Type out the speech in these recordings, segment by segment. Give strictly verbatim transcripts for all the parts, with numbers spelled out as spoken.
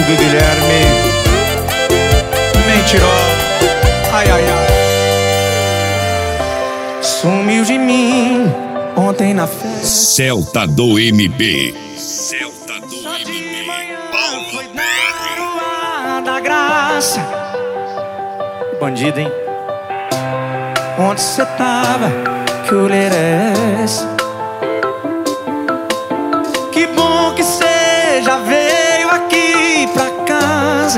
amigo Guilherme. Mentirosa. Ai, ai, ai. Sumiu de mim ontem na festa. Celta do M B. Celta do Só de M B. manhã Paulo foi B R. dar da graça. Bandido, hein? Onde cê tava? Que olheira é essa? Que bom que cê já veio aqui pra casa,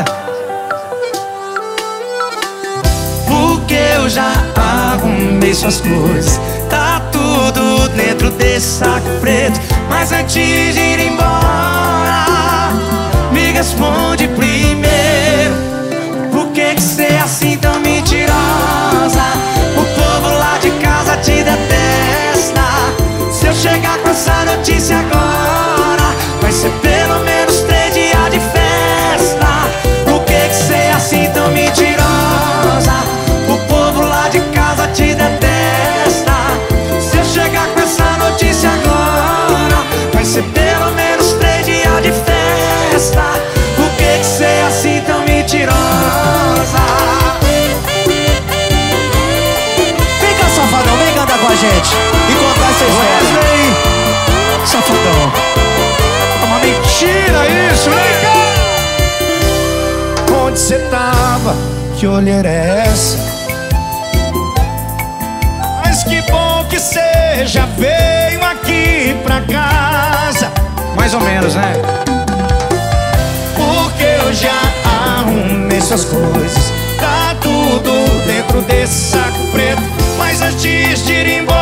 porque eu já arrumei suas coisas. Tá tudo dentro desse saco preto. Mas antes de ir embora, me responde primeiro: por que que cê é assim tão mentirosa? O povo lá de casa te detesta. Se eu chegar com essa notícia agora, vai ser pelo menos três dias de festa. Por que que cê é assim tão mentirosa? O povo lá de casa te detesta. Se eu chegar com essa notícia agora, vai ser pelo menos três dias de festa. Por que que cê é assim tão mentirosa? Vem cá, safadão, vem cantar com a gente e contar essa história. Wesley, safadão. É uma mentira isso, vem cá. Onde cê tava? Que olheira é essa? Mas que bom que cê já veio aqui pra casa, Mais ou menos, né? porque eu já arrumei suas coisas. Tá tudo dentro desse saco preto. Mas antes de ir embora,